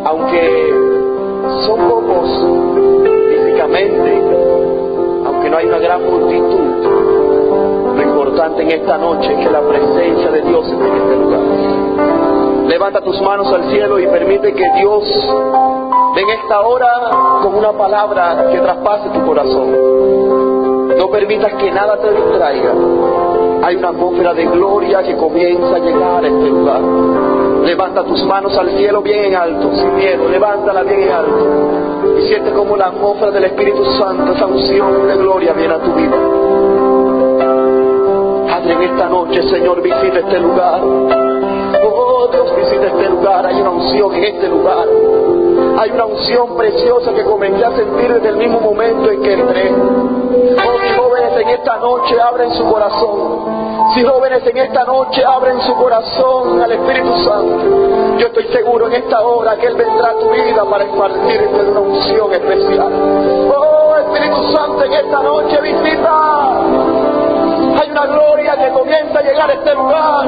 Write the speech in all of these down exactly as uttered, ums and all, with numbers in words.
aunque son pocos físicamente, aunque no hay una gran multitud, lo importante en esta noche es que la presencia de Dios esté en este lugar. Levanta tus manos al cielo y permite que Dios en esta hora con una palabra que traspase tu corazón. No permitas que nada te distraiga. Hay una atmósfera de gloria que comienza a llegar a este lugar. Levanta tus manos al cielo bien en alto, sin miedo, levántala bien en alto. Y siente como la atmósfera del Espíritu Santo, esa unción de gloria viene a tu vida. Padre, en esta noche, Señor, visita este lugar. Oh, Dios, visita este lugar. Hay una unción en este lugar. Hay una unción preciosa que comencé a sentir desde el mismo momento en que entré. Oh, mis jóvenes en esta noche abren su corazón. Si jóvenes en esta noche abren su corazón al Espíritu Santo, yo estoy seguro en esta hora que Él vendrá a tu vida para impartirte una unción especial. Oh, Espíritu Santo, en esta noche visita. Hay una gloria que comienza a llegar a este lugar.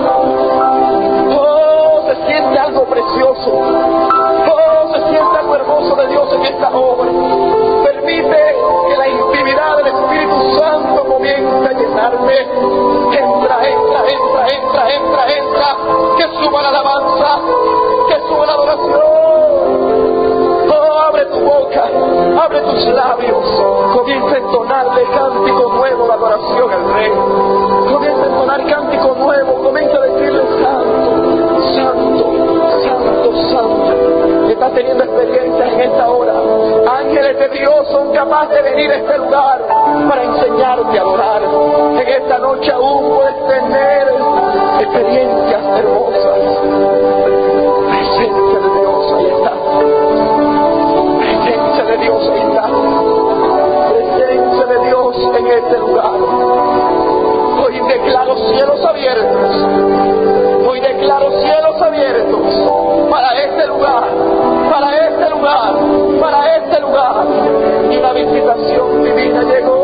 Oh, se siente algo precioso. Oh, se siente algo hermoso de Dios en esta obra. Permite que la intimidad del Espíritu Santo comience a llenarte. Entra, entra, entra, entra, entra, entra. Que suba la alabanza, que suba la adoración. Oh, abre tu boca, abre tus labios. Comienza a entonarle cántico nuevo de adoración al Rey. Comienza a entonar cántico nuevo. Comienza a decirle santo, santo, santo, santo. Estás teniendo experiencias en esta hora. Ángeles de Dios son capaces de venir a este lugar para enseñarte a adorar. En esta noche aún puedes tener experiencias hermosas. Presencia de Dios, ahí está. Presencia de Dios, ahí está. Presencia de Dios en este lugar. Hoy declaro cielos abiertos. Hoy declaro cielos abiertos para este lugar, para este lugar, para este lugar. Y una visitación divina llegó.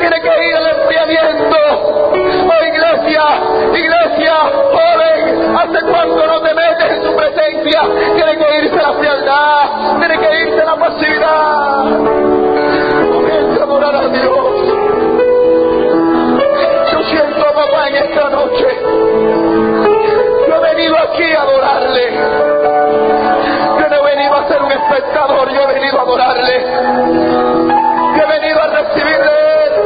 tiene que ir al enfriamiento. Oh iglesia, iglesia, joven, ¿hace cuánto no te metes en su presencia? Tiene que irse la frialdad, tiene que irse la pasividad. Comienza a adorar a Dios. Yo siento a papá en esta noche. Yo he venido aquí a adorarle. Yo no he venido a ser un espectador, yo he venido a adorarle. Yo he venido a recibirle de Él.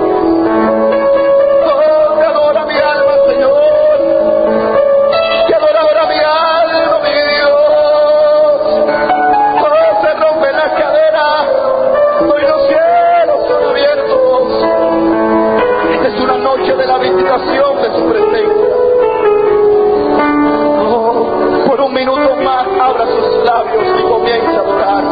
Oh, te adora mi alma, Señor. Te adora ahora mi alma, mi Dios. Oh, se rompen las cadenas. Hoy los cielos son abiertos. Esta es una noche de la visitación de su presencia. Oh, por un minuto más abra sus labios y comienza a adorar.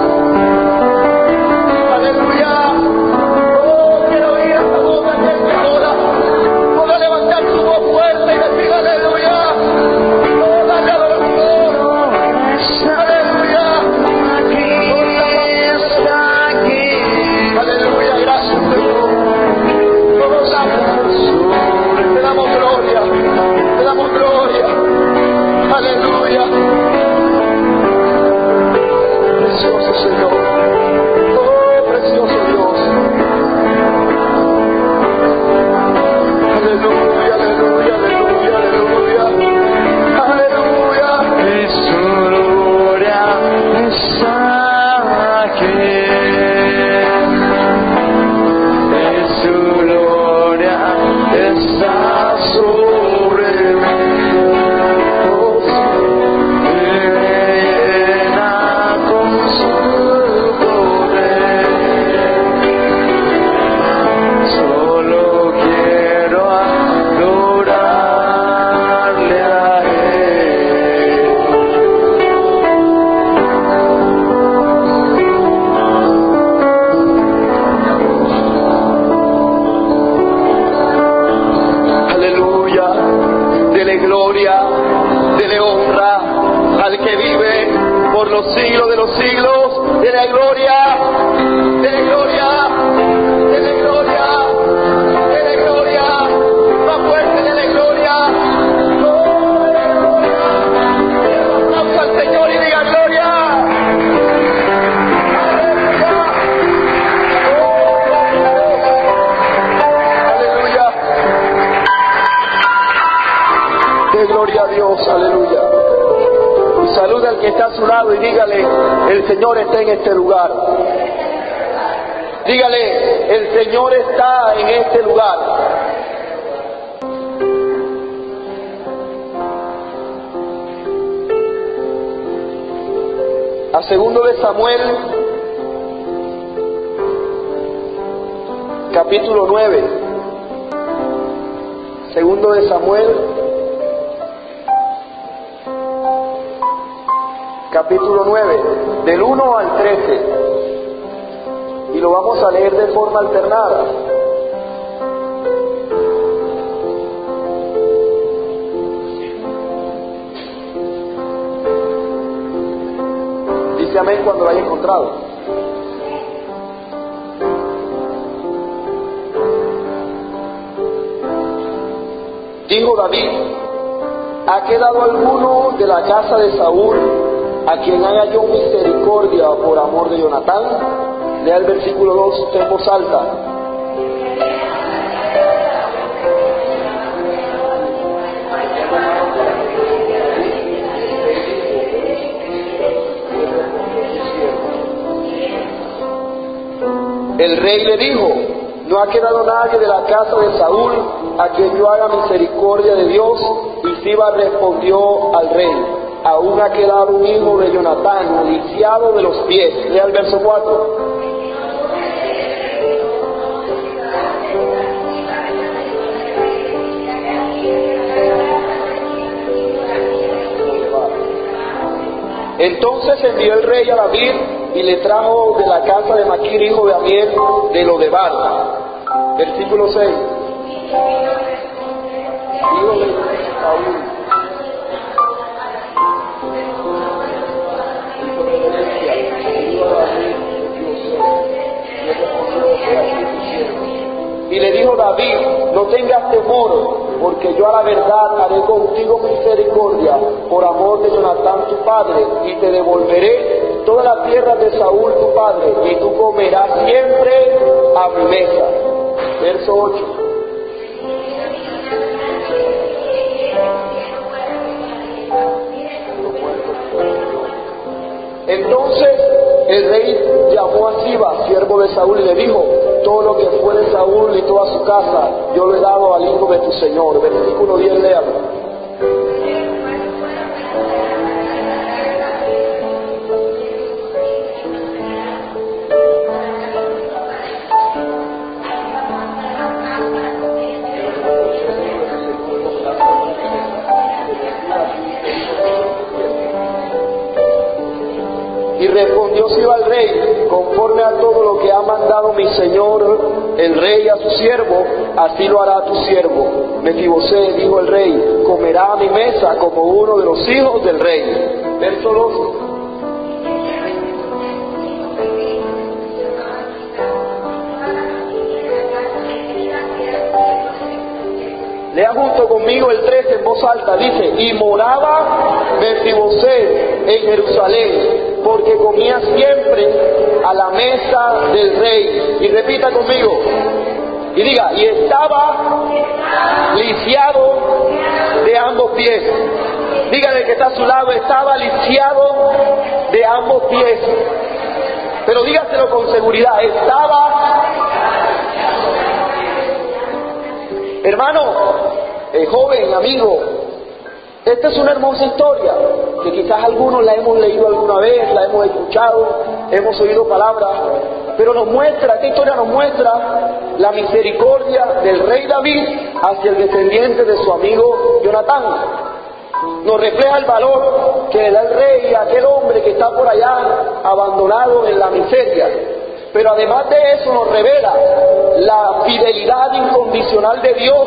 Aleluya. Oh, quiero oír esa voz de aquel que adora. Pueda levantar su voz fuerte y decir aleluya. Oh, dale adoración. Aleluya. Aleluya, gracias Señor. Todos gracias. Te damos gloria. Te damos gloria. Aleluya. Precioso Señor. Oh, precioso Dios. Aleluya, aleluya, aleluya, aleluya. Aleluya. Y su gloria está aquí. Y su gloria está sobre mí. Y me llena con su poder. Solo quiero adorarle a Él. Aleluya. Dele gloria, dele honra al que vive por los siglos de los siglos. Dele gloria, dele gloria, dele gloria, dele gloria. Más fuerte, dele gloria. Oh, dele gloria. Aplausa al Señor y diga gloria. Aleluya. De gloria a Dios, aleluya. Y saluda al que está a su lado y dígale, el Señor está en este lugar. Dígale, el Señor está en este lugar. A segundo de Samuel, capítulo nueve. Segundo de Samuel, capítulo nueve, del uno al trece, y lo vamos a leer de forma alternada. Dice amén cuando lo haya encontrado. Dijo David: ¿ha quedado alguno de la casa de Saúl a quien haga yo misericordia por amor de Jonatán? Lea el versículo dos en voz alta. El rey le dijo: no ha quedado nadie de la casa de Saúl a quien yo haga misericordia de Dios. Y Siba respondió al rey: aún ha quedado un hijo de Jonatán, lisiado de los pies. Lea el verso cuatro. Entonces envió el rey a David y le trajo de la casa de Maquir, hijo de Amiel, de Lodebar. Versículo seis. Hijo de Saúl. Y le David, no tengas temor, porque yo a la verdad haré contigo misericordia por amor de Jonatán tu padre, y te devolveré toda la tierra de Saúl tu padre, y tú comerás siempre a mi mesa. Verso ocho. Entonces el rey llamó a Siba, siervo de Saúl, y le dijo: todo lo que fue de Saúl y toda su casa, yo lo he dado al hijo de tu señor. Versículo diez, léalo. Y respondió Siba al rey: conforme a todo lo que ha mandado mi señor el rey a su siervo, así lo hará tu siervo. Mefibosé, dijo el rey, comerá a mi mesa como uno de los hijos del rey. Verso doce. Lea junto conmigo el trece en voz alta. Dice: y moraba Mefibosé en Jerusalén, porque comía siempre a la mesa del rey. Y repita conmigo. Y diga: y estaba lisiado de ambos pies. Dígale que está a su lado: estaba lisiado de ambos pies. Pero dígaselo con seguridad: estaba. Hermano, eh, joven, amigo, esta es una hermosa historia que quizás algunos la hemos leído alguna vez, la hemos escuchado, hemos oído palabras, pero nos muestra, esta historia nos muestra la misericordia del rey David hacia el descendiente de su amigo Jonatán. Nos refleja el valor que le da el rey a aquel hombre que está por allá abandonado en la miseria. Pero además de eso nos revela la fidelidad incondicional de Dios.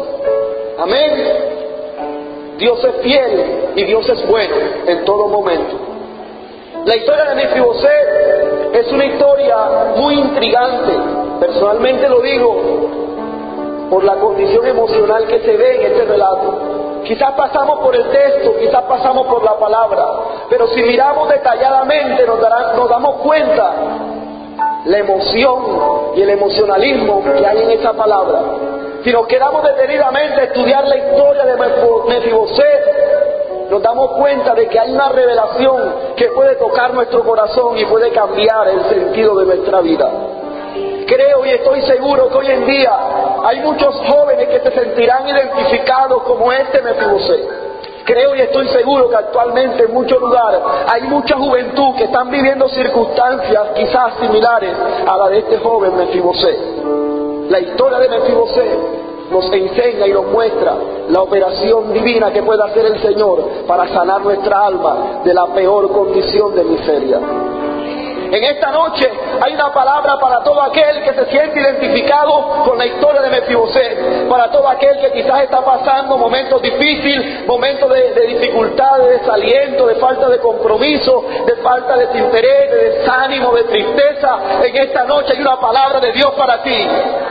Amén. Dios es fiel y Dios es bueno en todo momento. La historia de Mefibosé es una historia muy intrigante. Personalmente lo digo por la condición emocional que se ve en este relato. Quizás pasamos por el texto, quizás pasamos por la palabra, pero si miramos detalladamente nos, dará, nos damos cuenta la emoción y el emocionalismo que hay en esa palabra. Si nos quedamos detenidamente a estudiar la historia de Mefibosé, nos damos cuenta de que hay una revelación que puede tocar nuestro corazón y puede cambiar el sentido de nuestra vida. Creo y estoy seguro que hoy en día hay muchos jóvenes que se sentirán identificados como este Mefibosé. Creo y estoy seguro que actualmente en muchos lugares hay mucha juventud que están viviendo circunstancias quizás similares a la de este joven Mefibosé. La historia de Mefibosé nos enseña y nos muestra la operación divina que puede hacer el Señor para sanar nuestra alma de la peor condición de miseria. En esta noche hay una palabra para todo aquel que se siente identificado con la historia de Mefibosé, para todo aquel que quizás está pasando momentos difíciles, momentos de, de dificultad, de desaliento, de falta de compromiso, de falta de interés, de desánimo, de tristeza. En esta noche hay una palabra de Dios para ti.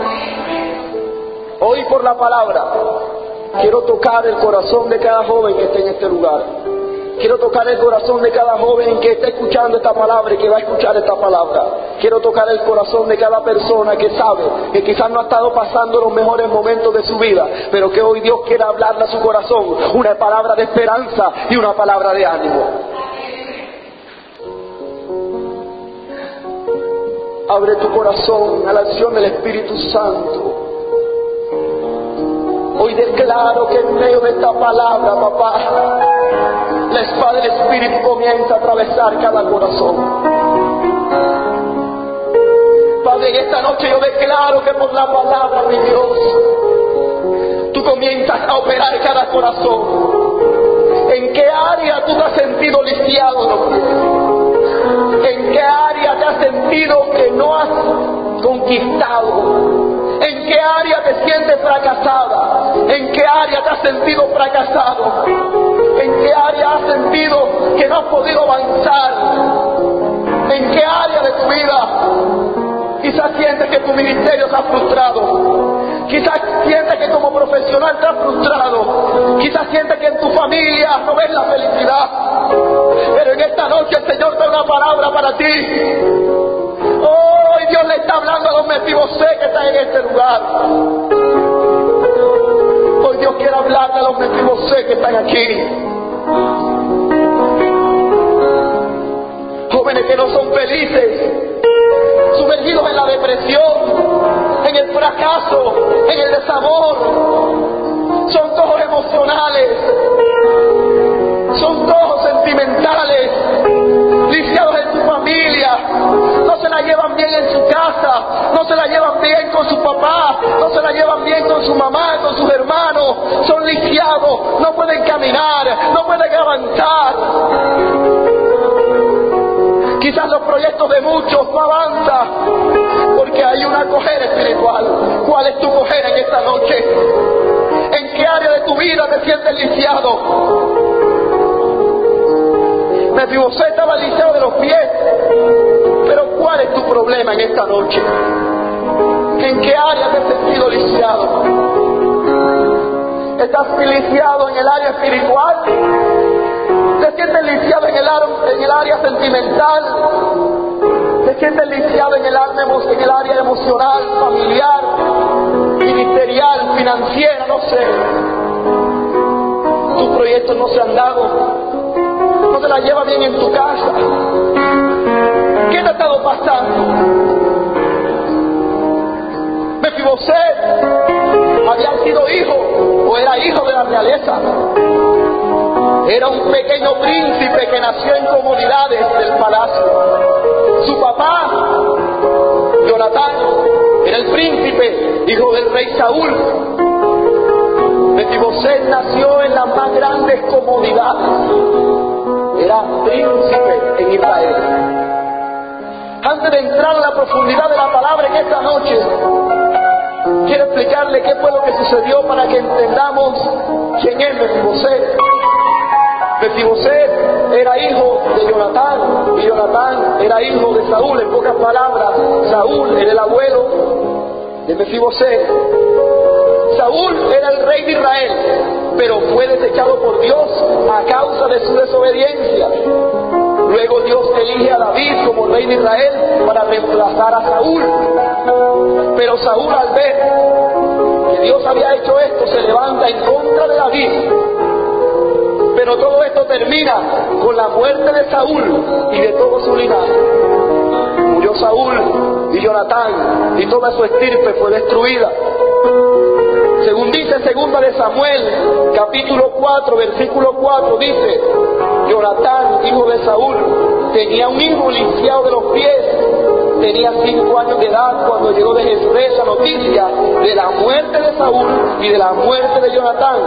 Hoy por la palabra quiero tocar el corazón de cada joven que esté en este lugar. Quiero tocar el corazón de cada joven que está escuchando esta palabra y que va a escuchar esta palabra. Quiero tocar el corazón de cada persona que sabe que quizás no ha estado pasando los mejores momentos de su vida, pero que hoy Dios quiere hablarle a su corazón una palabra de esperanza y una palabra de ánimo. Abre tu corazón a la acción del Espíritu Santo. Hoy declaro que en medio de esta palabra, papá, la espada del Espíritu comienza a atravesar cada corazón. Padre, en esta noche yo declaro que por la palabra, mi Dios, tú comienzas a operar cada corazón. ¿En qué área tú te has sentido lisiado en los pies? ¿En qué área te has sentido que no has conquistado? ¿En qué área te sientes fracasada? ¿En qué área te has sentido fracasado? ¿En qué área has sentido que no has podido avanzar? ¿En qué área de tu vida quizás sientes que tu ministerio se ha frustrado? Quizás sientes que como profesional estás frustrado. Quizás sientes que en tu familia no ves la felicidad. Pero en esta noche el Señor da una palabra para ti. Hoy Dios le está hablando a los Mefibosé que están en este lugar. Hoy Dios quiere hablarle a los Mefibosé que están aquí. Jóvenes que no son felices, sumergidos en la depresión, en el fracaso, en el desamor. Son todos emocionales, son todos sentimentales, lisiados en su familia, no se la llevan bien en su casa, no se la llevan bien con su papá, no se la llevan bien con su mamá, con sus hermanos, son lisiados, no pueden caminar, no pueden avanzar. Quizás los proyectos de muchos no avanzan porque hay una cojera espiritual. ¿Cuál es tu cojera en esta noche? ¿En qué área de tu vida te sientes lisiado? Mefibosé estaba lisiado de los pies, pero ¿cuál es tu problema en esta noche? ¿En qué área te has sentido lisiado? ¿Estás lisiado en el área espiritual? ¿Te sientes lisiado en el, en el área sentimental? ¿Te sientes lisiado en el, en el área emocional, familiar, ministerial, financiera? No sé. Tus proyectos no se han dado. No te la llevas bien en tu casa. ¿Qué te ha estado pasando? Mefibosé había sido hijo o era hijo de la realeza. Era un pequeño príncipe que nació en comodidades del palacio. Su papá, Jonatán, era el príncipe, hijo del rey Saúl. Mefibosé nació en las más grandes comodidades. Era príncipe en Israel. Antes de entrar en la profundidad de la palabra en esta noche, quiero explicarle qué fue lo que sucedió para que entendamos quién es Mefibosé. Mefibosé era hijo de Jonatán y Jonatán era hijo de Saúl. En pocas palabras, Saúl era el abuelo de Mefibosé. Saúl era el rey de Israel, pero fue desechado por Dios a causa de su desobediencia. Luego Dios elige a David como rey de Israel para reemplazar a Saúl. Pero Saúl, al ver que Dios había hecho esto, se levanta en contra de David. Pero todo esto termina con la muerte de Saúl y de todo su linaje. Murió Saúl y Jonatán y toda su estirpe fue destruida. Según dice segunda de Samuel, capítulo cuatro, versículo cuatro, dice: Jonatán, hijo de Saúl, tenía un hijo lisiado de los pies. Tenía cinco años de edad cuando llegó de Jezreel la noticia de la muerte de Saúl y de la muerte de Jonatán.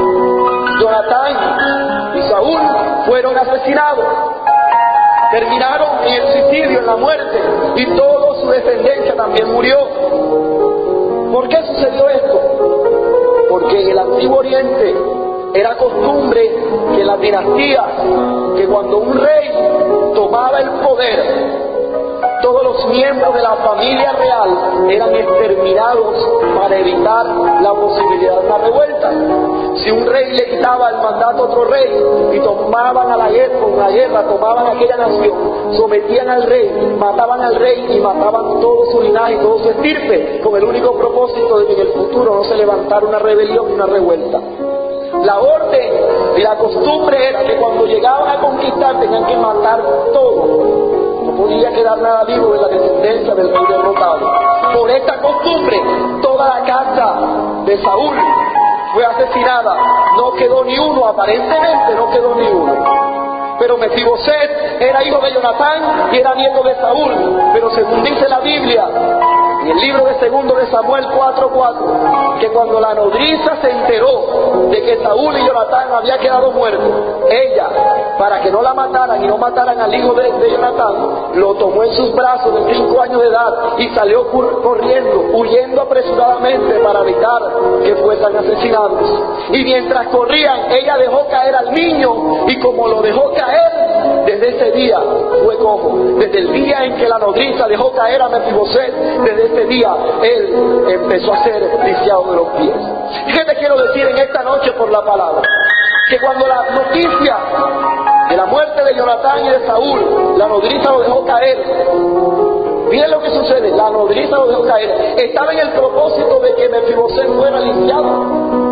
Jonatán y Saúl fueron asesinados. Terminaron en el suicidio, en la muerte, y toda su descendencia también murió. ¿Por qué sucedió esto? Porque en el Antiguo Oriente era costumbre que en las dinastías, que cuando un rey tomaba el poder, todos los miembros de la familia real eran exterminados para evitar la posibilidad de una revuelta. Si un rey le quitaba el mandato a otro rey y tomaban a la guerra, con la guerra tomaban aquella nación, sometían al rey, mataban al rey y mataban todo su linaje, todo su estirpe, con el único propósito de que en el futuro no se levantara una rebelión y una revuelta. La orden y la costumbre era que cuando llegaban a conquistar tenían que matar todo. No podía quedar nada vivo de la descendencia del rey derrotado. Por esta costumbre, toda la casa de Saúl fue asesinada. No quedó ni uno, aparentemente no quedó ni uno. Pero Mefibosé era hijo de Jonatán y era nieto de Saúl. Pero según dice la Biblia, en el libro de segundo de Samuel cuatro cuatro, que cuando la nodriza se enteró de que Saúl y Jonatán había quedado muertos, ella, para que no la mataran y no mataran al hijo de, de Jonatán, lo tomó en sus brazos de cinco años de edad y salió corriendo, huyendo apresuradamente para evitar que fueran asesinados. Y mientras corrían, ella dejó caer al niño, y como lo dejó caer, desde ese día fue cojo. Desde el día en que la nodriza dejó caer a Mefiboset, desde ese día él empezó a ser lisiado de los pies. ¿Y qué te quiero decir en esta noche por la palabra? Que cuando la noticia de la muerte de Jonatán y de Saúl, la nodriza lo dejó caer. Miren lo que sucede, la nodriza lo dejó caer. Estaba en el propósito de que Mefiboset fuera lisiado.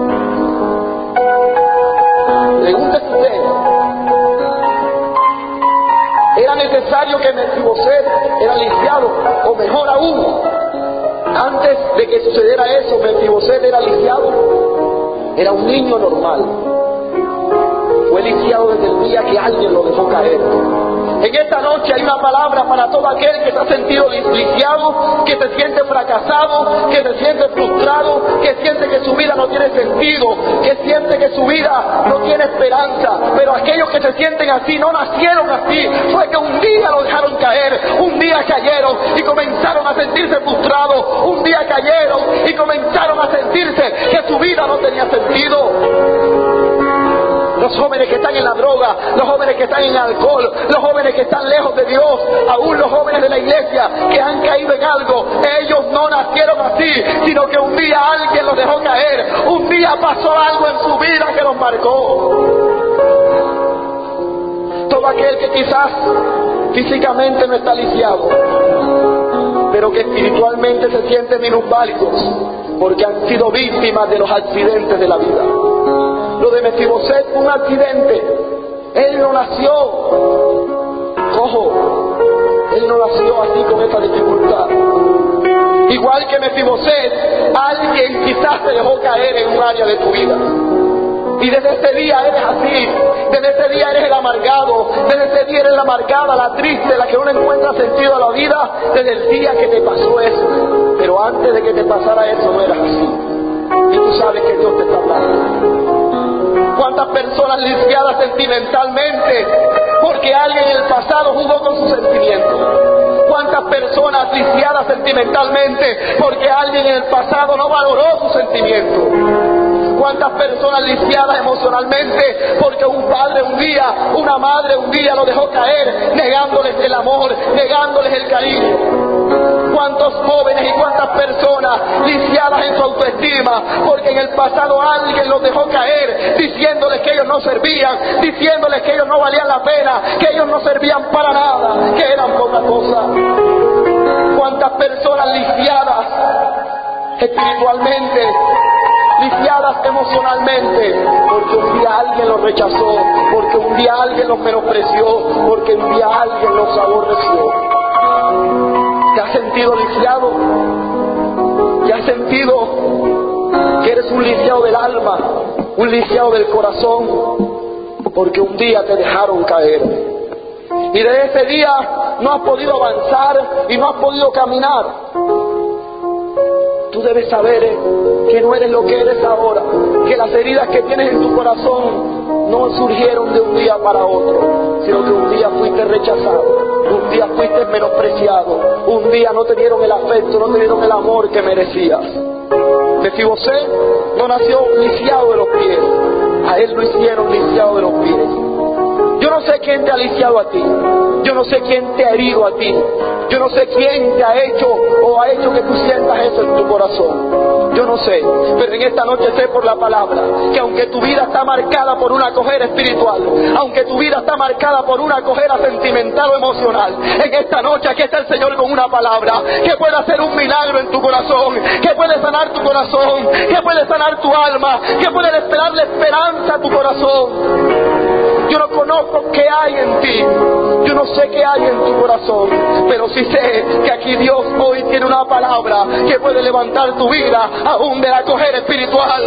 Pregúntese usted, ¿era necesario que Mefiboset era lisiado? O mejor aún, antes de que sucediera eso, Mefiboset era lisiado. Era un niño normal. Fue lisiado desde el día que alguien lo dejó caer. En esta noche hay una palabra para todo aquel que se ha sentido lisiado, que se siente fracasado, que se siente frustrado, que siente que su vida no tiene sentido, que siente que su vida no tiene esperanza. Pero aquellos que se sienten así no nacieron así, fue que un día lo dejaron caer, un día cayeron y comenzaron a sentirse frustrados, un día cayeron y comenzaron a sentirse que su vida no tenía sentido. Los jóvenes que están en la droga, los jóvenes que están en el alcohol, los jóvenes que están lejos de Dios, aún los jóvenes de la iglesia que han caído en algo, ellos no nacieron así, sino que un día alguien los dejó caer, un día pasó algo en su vida que los marcó. Todo aquel que quizás físicamente no está lisiado, pero que espiritualmente se sienten minusválidos, porque han sido víctimas de los accidentes de la vida. Lo de Mefiboset fue un accidente. Él no nació cojo. Él no nació así con esa dificultad. Igual que Mefiboset, alguien quizás te dejó caer en un área de tu vida. Y desde ese día eres así. Desde ese día eres el amargado. Desde ese día eres la amargada, la triste, la que no encuentra sentido a la vida. Desde el día que te pasó eso. Pero antes de que te pasara eso no eras así. Y tú sabes que Dios te está hablando. ¿Cuántas personas lisiadas sentimentalmente porque alguien en el pasado jugó con sus sentimientos? ¿Cuántas personas lisiadas sentimentalmente porque alguien en el pasado no valoró sus sentimientos? ¿Cuántas personas lisiadas emocionalmente porque un padre un día, una madre un día lo dejó caer, negándoles el amor, negándoles el cariño? ¿Cuántos jóvenes y cuántas personas lisiadas en su autoestima porque en el pasado alguien los dejó caer, diciéndoles que ellos no servían, diciéndoles que ellos no valían la pena, que ellos no servían para nada, que eran poca cosa? ¿Cuántas personas lisiadas espiritualmente, lisiadas emocionalmente porque un día alguien los rechazó, porque un día alguien los menospreció, porque un día alguien los aborreció? ¿Te has sentido lisiado? ¿Te has sentido que eres un lisiado del alma, un lisiado del corazón? Porque un día te dejaron caer. Y de ese día no has podido avanzar y no has podido caminar. Tú debes saber eh, que no eres lo que eres ahora, que las heridas que tienes en tu corazón no surgieron de un día para otro, sino que un día fuiste rechazado, un día fuiste menospreciado, un día no te dieron el afecto, no te dieron el amor que merecías. Mefiboset no nació lisiado de los pies, a él lo hicieron lisiado de los pies. Yo no sé quién te ha lisiado a ti, yo no sé quién te ha herido a ti, yo no sé quién te ha hecho o ha hecho que tú sientas eso en tu corazón. Yo no sé, pero en esta noche sé por la palabra que aunque tu vida está marcada por una cojera espiritual, aunque tu vida está marcada por una cojera sentimental o emocional, en esta noche aquí está el Señor con una palabra que puede hacer un milagro en tu corazón, que puede sanar tu corazón, que puede sanar tu alma, que puede esperarle esperanza a tu corazón. Yo no conozco qué hay en ti, yo no sé qué hay en tu corazón, pero sí sé que aquí Dios hoy tiene una palabra que puede levantar tu vida aún de la cojera espiritual.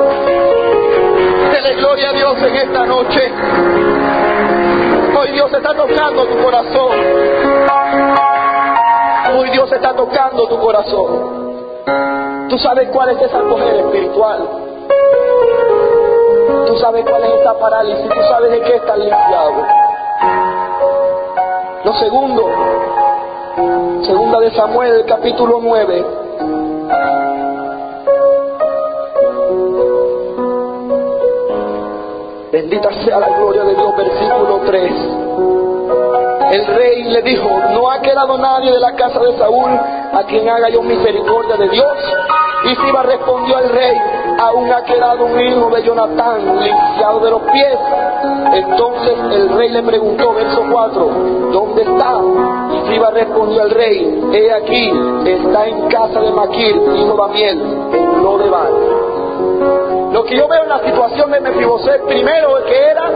Dele gloria a Dios en esta noche. Hoy Dios está tocando tu corazón. Hoy Dios está tocando tu corazón. Tú sabes cuál es esa cojera espiritual. Tú sabes cuál es esta parálisis, tú sabes de qué estás lisiado. Lo segundo, segunda de Samuel, capítulo nueve. Bendita sea la gloria de Dios, versículo tres. el rey le dijo: no ha quedado nadie de la casa de Saúl a quien haga yo misericordia de Dios. Y Siba respondió al rey: aún ha quedado un hijo de Jonatán, lisiado de los pies. Entonces el rey le preguntó, verso cuatro, ¿dónde está? Y Siba respondió al rey: he aquí, está en casa de Maquir, hijo de Amiel, en Lodebar. Lo que yo veo en la situación de Mefiboset, primero, que era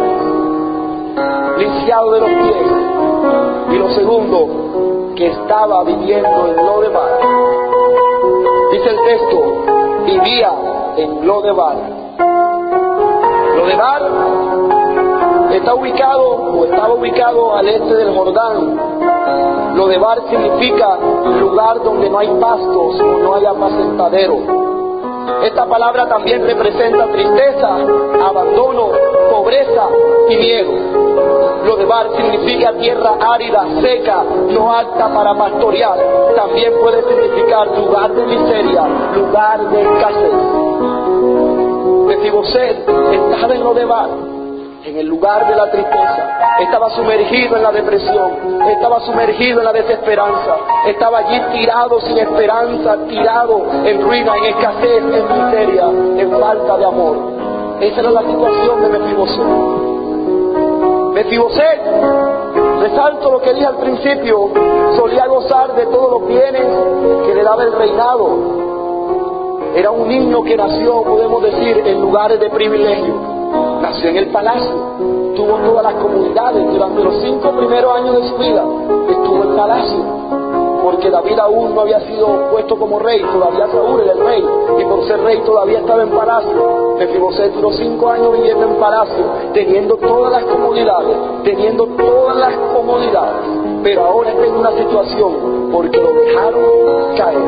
lisiado de los pies, y lo segundo, que estaba viviendo en Lodebar. Dice el texto: vivía en Lodebar. Lodebar está ubicado o estaba ubicado al este del Jordán. Lodebar significa lugar donde no hay pastos o no hay apacentadero. Esta palabra también representa tristeza, abandono, pobreza y miedo. Lodebar significa tierra árida, seca, no apta para pastorear. También puede significar lugar de miseria, lugar de escasez. Mefiboset estaba en Lodebar, en el lugar de la tristeza. Estaba sumergido en la depresión, estaba sumergido en la desesperanza, estaba allí tirado sin esperanza, tirado en ruina, en escasez, en miseria, en falta de amor. Esa era la situación de Mefiboset. Mefiboset, resalto lo que dije al principio, solía gozar de todos los bienes que le daba el reinado. Era un niño que nació, podemos decir, en lugares de privilegio. Nació en el palacio, tuvo todas las comodidades. Durante los cinco primeros años de su vida estuvo en palacio, porque David aún no había sido puesto como rey, todavía Saúl era el rey, y por ser rey todavía estaba en palacio. Mefiboset duró cinco años viviendo en palacio, teniendo todas las comodidades, teniendo todas las comodidades, pero ahora está en una situación porque lo dejaron caer.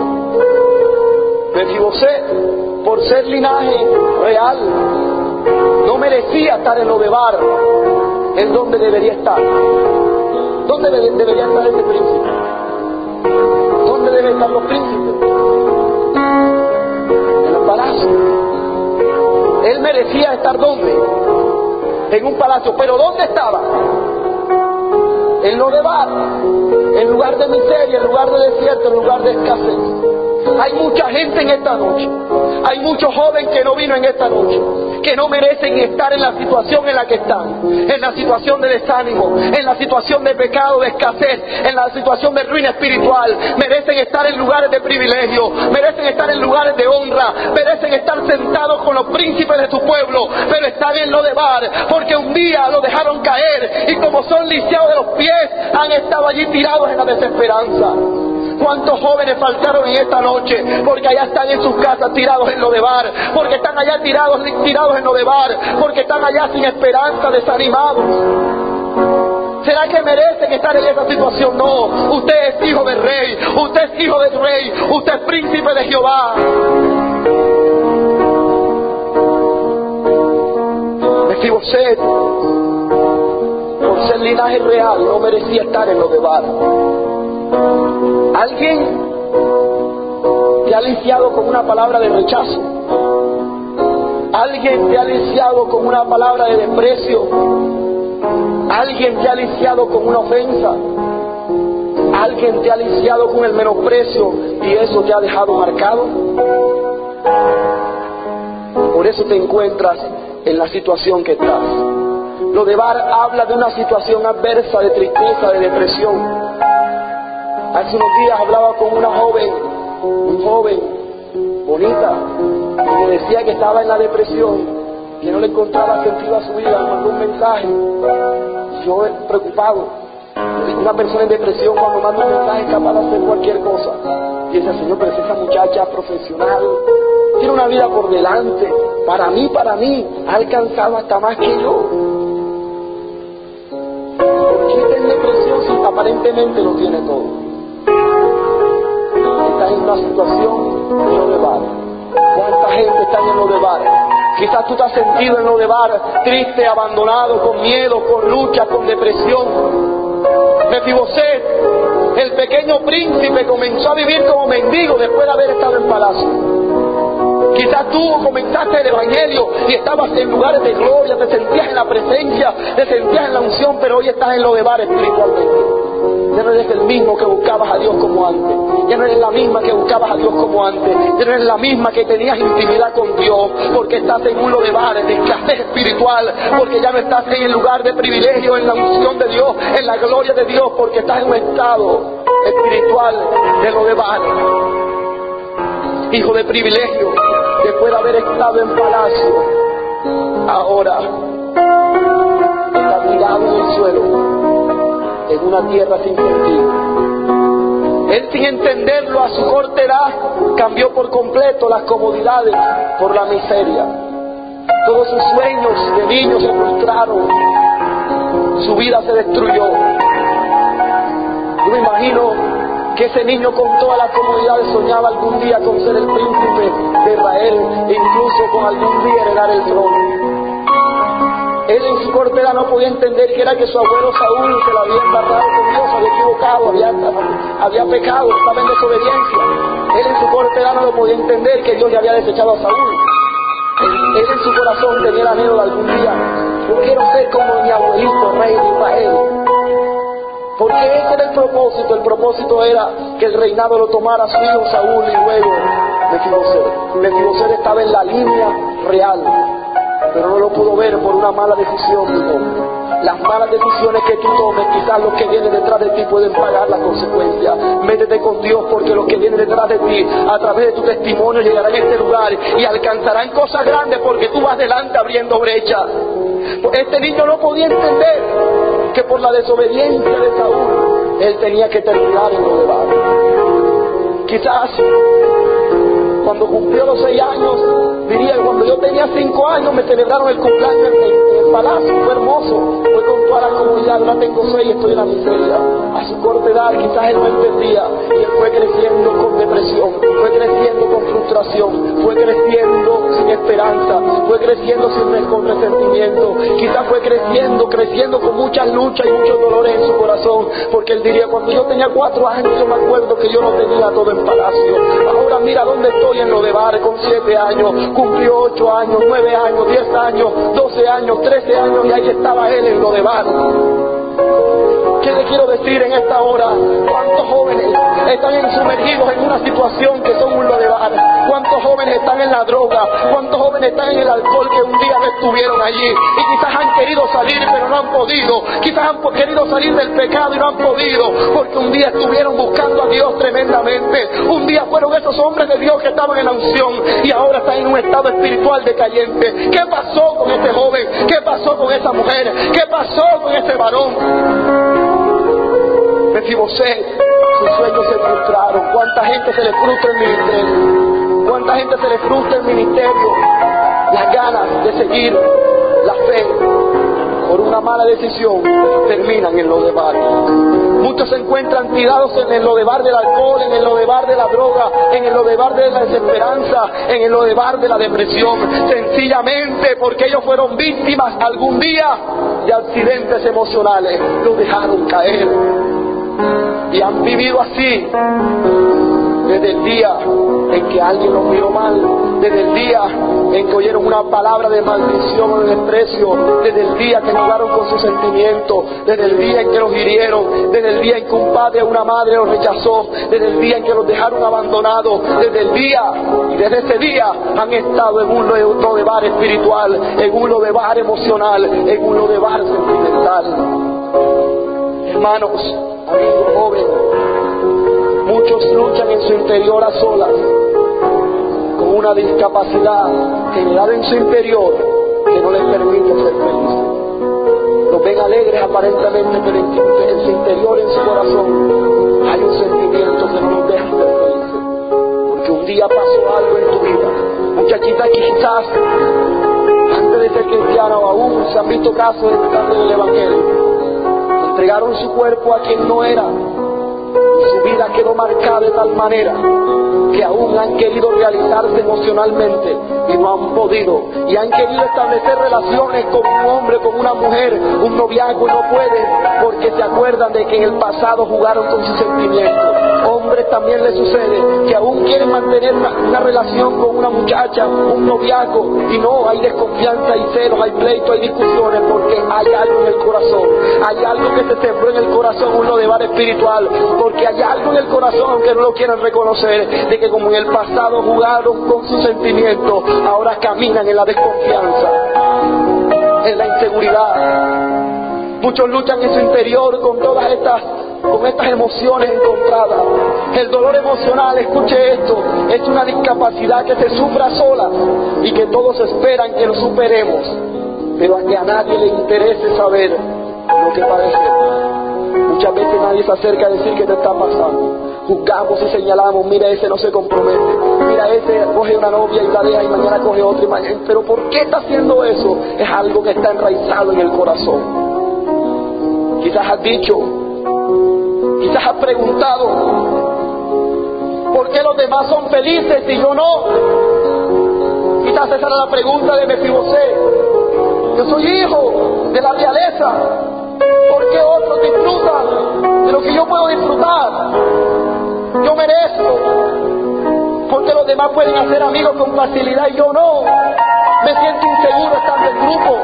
Mefiboset, por ser linaje real, no merecía estar en Lodebar, en donde debería estar. ¿Dónde debe, debería estar este príncipe? ¿Dónde deben estar los príncipes? En el palacio. Él merecía estar ¿dónde? En un palacio. ¿Pero dónde estaba? En Lodebar, en lugar de miseria, en lugar de desierto, en lugar de escasez. Hay mucha gente en esta noche, hay muchos jóvenes que no vino en esta noche, que no merecen estar en la situación en la que están, en la situación de desánimo, en la situación de pecado, de escasez, en la situación de ruina espiritual. Merecen estar en lugares de privilegio, merecen estar en lugares de honra, merecen estar sentados con los príncipes de su pueblo, pero están en Lodebar porque un día lo dejaron caer y como son lisiados de los pies, han estado allí tirados en la desesperanza. ¿Cuántos jóvenes faltaron en esta noche? Porque allá están en sus casas tirados en Lodebar, porque están allá tirados, tirados en Lodebar, porque están allá sin esperanza, desanimados. ¿Será que merecen estar en esa situación? No, usted es hijo del rey, usted es hijo del rey, usted es príncipe de Jehová. Mefiboset, por ser linaje real, no merecía estar en Lodebar. ¿Alguien te ha lisiado con una palabra de rechazo? ¿Alguien te ha lisiado con una palabra de desprecio? ¿Alguien te ha lisiado con una ofensa? ¿Alguien te ha lisiado con el menosprecio y eso te ha dejado marcado? Por eso te encuentras en la situación que estás. Lodebar habla de una situación adversa, de tristeza, de depresión. Hace unos días hablaba con una joven, un joven, bonita, y me decía que estaba en la depresión, que no le encontraba sentido a su vida. Me mandó un mensaje, yo preocupado. Una persona en depresión cuando manda un mensaje es capaz de hacer cualquier cosa. Y decía: Señor, pero esa muchacha profesional, tiene una vida por delante, para mí, para mí, ha alcanzado hasta más que yo. ¿Por qué está en depresión si aparentemente lo tiene todo? Está en una situación en Lodebar. ¿Cuánta gente está en Lodebar? Quizás tú te has sentido en Lodebar triste, abandonado, con miedo, con lucha, con depresión. Mefiboset, el pequeño príncipe, comenzó a vivir como mendigo después de haber estado en palacio. Quizás tú comenzaste el evangelio y estabas en lugares de gloria, te sentías en la presencia, te sentías en la unción, pero hoy estás en lo de bar espiritualmente. Ya no eres el mismo que buscabas a Dios como antes. Ya no eres la misma que buscabas a Dios como antes. Ya no eres la misma que tenías intimidad con Dios, porque estás en un lo de bar, de escasez espiritual, porque ya no estás en el lugar de privilegio, en la unción de Dios, en la gloria de Dios, porque estás en un estado espiritual de lo de bar. Hijo de privilegio, después de haber estado en palacio, ahora está tirado en el suelo, en una tierra sin sentido. Él, sin entenderlo a su corta edad, cambió por completo las comodidades por la miseria. Todos sus sueños de niño se frustraron, su vida se destruyó. Yo me imagino que ese niño con todas las comodidades soñaba algún día con ser el príncipe de Israel e incluso con algún día heredar el trono. Él en su corta edad no podía entender que era que su abuelo Saúl se la había embarrado con Dios, había equivocado, había, había pecado, estaba en desobediencia. Él en su corta edad no lo podía entender que Dios le había desechado a Saúl. Él, él en su corazón tenía el anhelo de algún día: yo quiero ser como mi abuelito, rey de Israel. Porque ese era el propósito. El propósito era que el reinado lo tomara su hijo Saúl y luego Mefiboset. Mefiboset estaba en la línea real, pero no lo pudo ver por una mala decisión del hombre. Las malas decisiones que tú tomes, quizás los que vienen detrás de ti pueden pagar las consecuencias. Métete con Dios, porque los que vienen detrás de ti, a través de tu testimonio, llegarán a este lugar y alcanzarán cosas grandes, porque tú vas delante abriendo brecha. Este niño no podía entender que por la desobediencia de Saúl, él tenía que terminar en lo de bar. Quizás cuando cumplió los seis años, diría que cuando yo tenía cinco años me celebraron el cumpleaños en el, en el palacio, fue hermoso, fue con toda la comunidad. Ahora tengo seis y estoy en la miseria. A su corta edad quizás él no entendía, y él fue creciendo con depresión, fue creciendo con frustración, fue creciendo sin esperanza, fue creciendo sin, con resentimiento, quizás fue creciendo, creciendo con muchas luchas y muchos dolores en su corazón, porque él diría: cuando yo tenía cuatro años yo me acuerdo que yo no tenía todo en palacio. Ahora mira dónde estoy en lo de bar, con siete años, cumplió ocho años, nueve años, diez años, doce años, trece años, y ahí estaba él en lo de bar. ¿Qué le quiero decir en esta hora? ¿Cuántos jóvenes están sumergidos en una situación que son un lo de bar? ¿Cuántos jóvenes están en la droga? ¿Cuántos jóvenes están en el alcohol que un día no estuvieron allí? Y quizás han querido salir pero no han podido. Quizás han querido salir del pecado y no han podido, porque un día estuvieron buscando a Dios tremendamente. Un día fueron esos hombres de Dios que estaban en la unción y ahora están en un estado espiritual decayente. ¿Qué pasó con este joven? ¿Qué pasó con esa mujer? ¿Qué pasó con ese varón? Mefiboset, sus sueños se frustraron. ¿Cuánta gente se le frustra el ministerio? ¿Cuánta gente se le frustra el ministerio? Las ganas de seguir la fe por una mala decisión terminan en lo de bar. Muchos se encuentran tirados en el lo de bar del alcohol, en el lo de bar de la droga, en el lo de bar de la desesperanza, en el lo de bar de la depresión, sencillamente porque ellos fueron víctimas algún día de accidentes emocionales. Los dejaron caer y han vivido así desde el día en que alguien los miró mal, desde el día en que oyeron una palabra de maldición o de desprecio, desde el día que jugaron con sus sentimientos, desde el día en que los hirieron, desde el día en que un padre o una madre los rechazó, desde el día en que los dejaron abandonados, desde el día y desde ese día han estado en un lo de bar espiritual, en un lo de bar emocional, en un lo de bar sentimental. Hermanos, amigos jóvenes, muchos luchan en su interior a solas con una discapacidad generada en su interior que no les permite ser felices. Los ven alegres aparentemente, pero en, en su interior, en su corazón, hay un sentimiento que no los deja ser felices. Porque un día pasó algo en tu vida. Muchachitas quizás, antes de ser cristiana o aún, se han visto casos de del Evangelio. Entregaron su cuerpo a quien no era. Su vida quedó marcada de tal manera que aún han querido realizarse emocionalmente y no han podido, y han querido establecer relaciones con un hombre, con una mujer, un noviazgo, y no pueden porque se acuerdan de que en el pasado jugaron con sus sentimientos. Hombres también les sucede que aún quieren mantener una, una relación con una muchacha, un noviazgo, y no, hay desconfianza, hay celos, hay pleitos, hay discusiones, porque hay algo en el corazón, hay algo que se sembró en el corazón, uno de bar espiritual, porque hay algo en el corazón, aunque no lo quieran reconocer, de que como en el pasado jugaron con sus sentimientos, ahora caminan en la desconfianza, en la inseguridad. Muchos luchan en su interior con todas estas con estas emociones encontradas. El dolor emocional, escuche esto, es una discapacidad que se sufra sola y que todos esperan que lo superemos, pero a que a nadie le interese saber lo que padecemos. Muchas veces nadie se acerca a decir qué te está pasando. Juzgamos y señalamos, mira, ese no se compromete, mira, ese coge una novia y la deja y mañana coge otra y mañana. Pero ¿por qué está haciendo eso? Es algo que está enraizado en el corazón. Quizás has dicho, quizás has preguntado, ¿por qué los demás son felices y yo no? Quizás esa era la pregunta de Mefibosé. Yo soy hijo de la realeza, ¿por qué otros disfrutan de lo que yo puedo disfrutar? Yo merezco. ¿Por qué los demás pueden hacer amigos con facilidad y yo no? Me siento inseguro estando en grupo.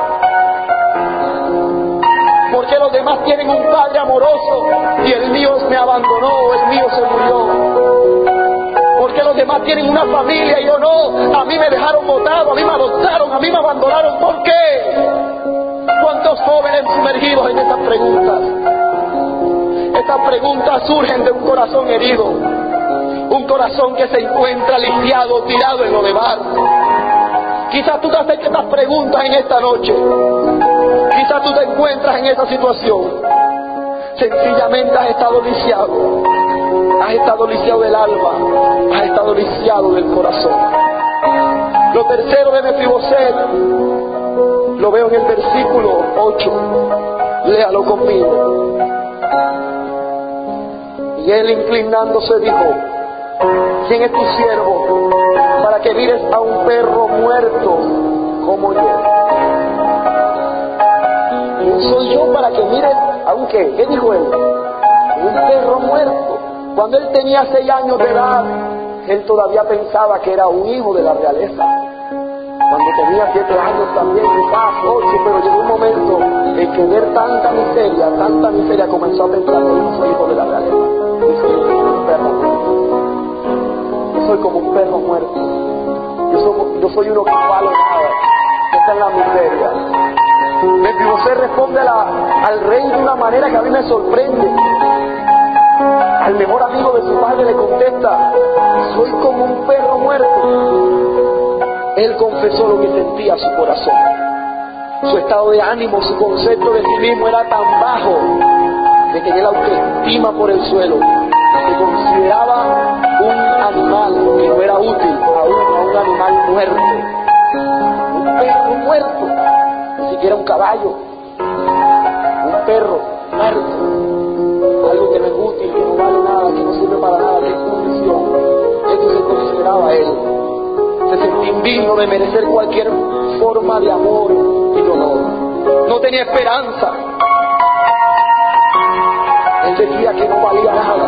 ¿Por qué los demás tienen un padre amoroso y el mío me abandonó o el mío se murió? ¿Por qué los demás tienen una familia y yo no? A mí me dejaron botado, a mí me adoptaron, a mí me abandonaron. ¿Por qué? ¿Cuántos jóvenes sumergidos en estas preguntas? Estas preguntas surgen de un corazón herido, un corazón que se encuentra lisiado, tirado en lo de bar. Quizás tú te has hecho estas preguntas en esta noche. Quizás tú te encuentras en esa situación. Sencillamente has estado lisiado. Has estado lisiado del alma. Has estado lisiado del corazón. Lo tercero de Mefiboset lo veo en el versículo ocho. Léalo conmigo. Y él, inclinándose, dijo: ¿quién es tu siervo para que mires a un perro muerto como yo? ¿Quién soy yo para que mires a un qué? ¿Qué dijo él? Un perro muerto. Cuando él tenía seis años de edad, él todavía pensaba que era un hijo de la realeza. Cuando tenía siete años también, quizás ocho, pero llegó un momento en que ver tanta miseria, tanta miseria, comenzó a pensar que yo soy hijo de la realeza. Yo soy como un perro muerto. Yo soy como un perro muerto. Yo soy, yo soy uno que no vale nada, que está en la miseria. Mefibosé responde a la, al rey de una manera que a mí me sorprende. Al mejor amigo de su padre le contesta: soy como un perro muerto. Él confesó lo que sentía su corazón. Su estado de ánimo, su concepto de sí mismo era tan bajo de que la autoestima por el suelo, que consideraba un animal que no era útil a un, a un animal muerto. Un perro muerto, ni siquiera un caballo, un perro muerto, algo que no es útil, que no vale nada, que no sirve para nada, que es condición. Esto se consideraba él. Se sentía indigno de merecer cualquier forma de amor y de honor. No tenía esperanza. Él decía que no valía nada.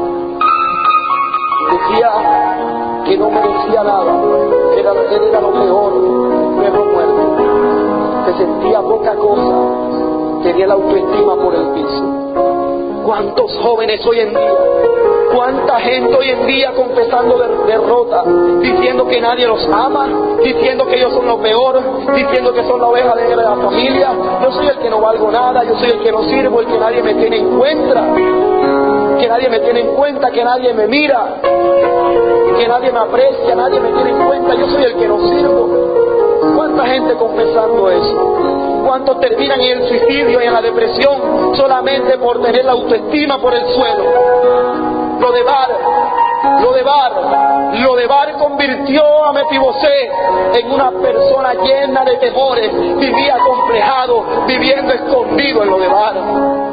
Decía que no merecía nada. Era, él era lo peor, un perro muerto. Se sentía poca cosa. Tenía la autoestima por el piso. ¿Cuántos jóvenes hoy en día? ¿Cuánta gente hoy en día confesando de, derrota? Diciendo que nadie los ama, diciendo que ellos son lo peor, diciendo que son la oveja negra de la familia. Yo soy el que no valgo nada, yo soy el que no sirvo, el que nadie me tiene en cuenta. Que nadie me tiene en cuenta, que nadie me mira, que nadie me aprecia, nadie me tiene en cuenta, yo soy el que no sirvo. ¿Cuánta gente confesando eso? ¿Cuántos terminan en el suicidio y en la depresión solamente por tener la autoestima por el suelo? Lo de Bar, lo de Bar, lo de Bar convirtió a Mefibosé en una persona llena de temores, vivía acomplejado, viviendo escondido en lo de Bar.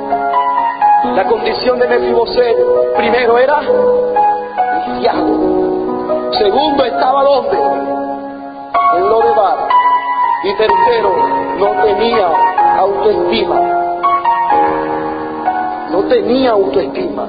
La condición de Mefibosé primero era lisiado. Segundo, estaba ¿dónde? En Lodebar. Y tercero, no tenía autoestima. No tenía autoestima.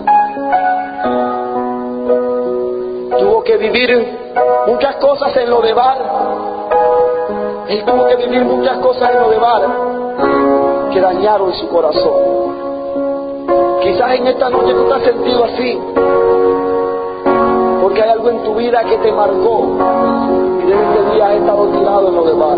Tuvo que vivir muchas cosas en Lodebar. Él tuvo que vivir muchas cosas en Lodebar que dañaron su corazón. Quizás en esta noche tú te has sentido así, porque hay algo en tu vida que te marcó y desde ese día has estado tirado en Lodebar.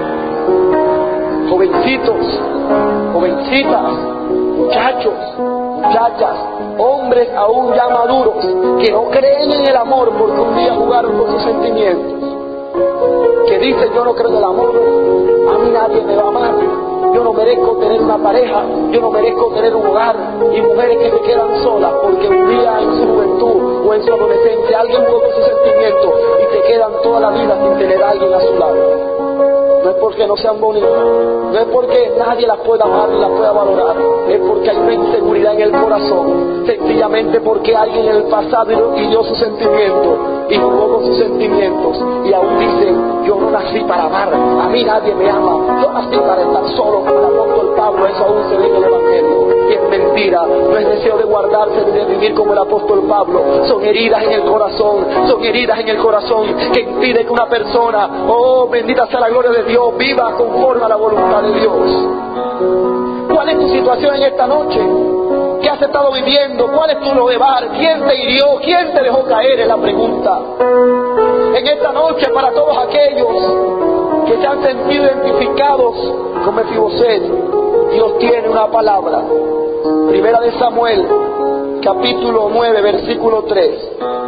Jovencitos, jovencitas, muchachos, muchachas, hombres aún ya maduros que no creen en el amor porque un día jugaron con sus sentimientos, que dicen: yo no creo en el amor, a mí nadie me va a amar, yo no merezco tener una pareja, yo no merezco tener un hogar. Y mujeres que se quedan solas porque un día en su juventud o en su adolescencia alguien jugó con sus sentimientos y se quedan toda la vida sin tener a alguien a su lado. No es porque no sean bonitas, no es porque nadie las pueda amar ni las pueda valorar, es porque hay una inseguridad en el corazón, sencillamente porque alguien en el pasado hirió sus sentimientos y jugó con sus sentimientos y aún dicen: yo no nací para amar, a mí nadie me ama, yo nací para estar solo como el apóstol Pablo. Eso aún se ve en el Evangelio y es mentira. No es deseo de guardarse ni de vivir como el apóstol Pablo, son heridas en el corazón, son heridas en el corazón que impiden que una persona, oh bendita sea la gloria de Dios, Dios viva conforme a la voluntad de Dios. ¿Cuál es tu situación en esta noche? ¿Qué has estado viviendo? ¿Cuál es tu Lodebar? ¿Quién te hirió? ¿Quién te dejó caer? Es la pregunta. En esta noche, para todos aquellos que se han sentido identificados con Mefiboset, Dios tiene una palabra. Primera de Samuel, capítulo nueve, versículo tres.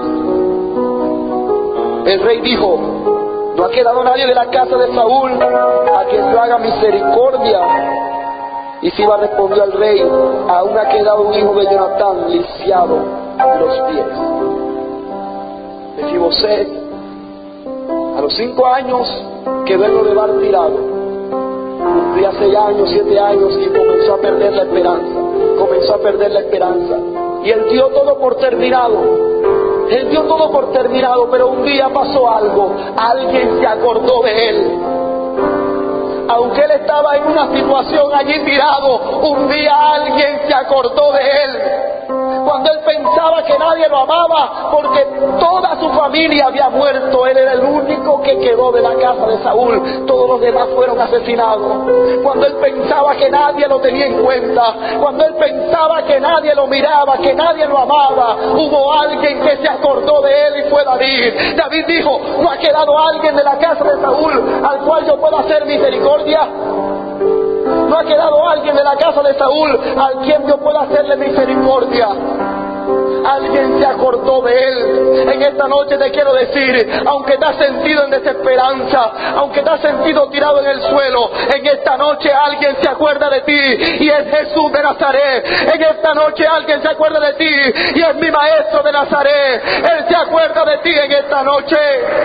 El rey dijo: no ha quedado nadie de la casa de Saúl a quien yo haga misericordia. Y Siba respondió al rey: aún ha quedado un hijo de Jonatán lisiado los pies. Mefiboset, a los cinco años, quedó en Lodebar tirado. Cumplía seis años, siete años y comenzó a perder la esperanza. Comenzó a perder la esperanza. Y él dio todo por terminado. Él dio todo por terminado, pero un día pasó algo. Alguien se acordó de él. Aunque él estaba en una situación allí tirado, un día alguien se acordó de él. Cuando él pensaba que nadie lo amaba porque toda su familia había muerto, él era el único que quedó de la casa de Saúl. Todos los demás fueron asesinados. Cuando él pensaba que nadie lo tenía en cuenta, cuando él pensaba que nadie lo miraba, que nadie lo amaba, hubo alguien que se acordó de él y fue David. David dijo: no ha quedado alguien de la casa de Saúl al cual yo pueda hacer misericordia. No ha quedado alguien de la casa de Saúl al quien yo pueda hacerle misericordia. Alguien se acordó de él. En esta noche te quiero decir, aunque te has sentido en desesperanza, aunque te has sentido tirado en el suelo, en esta noche alguien se acuerda de ti y es Jesús de Nazaret. En esta noche alguien se acuerda de ti y es mi Maestro de Nazaret. Él se acuerda de ti en esta noche.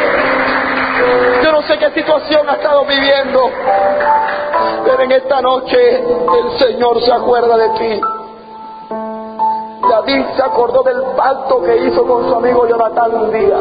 Yo no sé qué situación has estado viviendo, pero en esta noche el Señor se acuerda de ti. David se acordó del pacto que hizo con su amigo Jonatán un día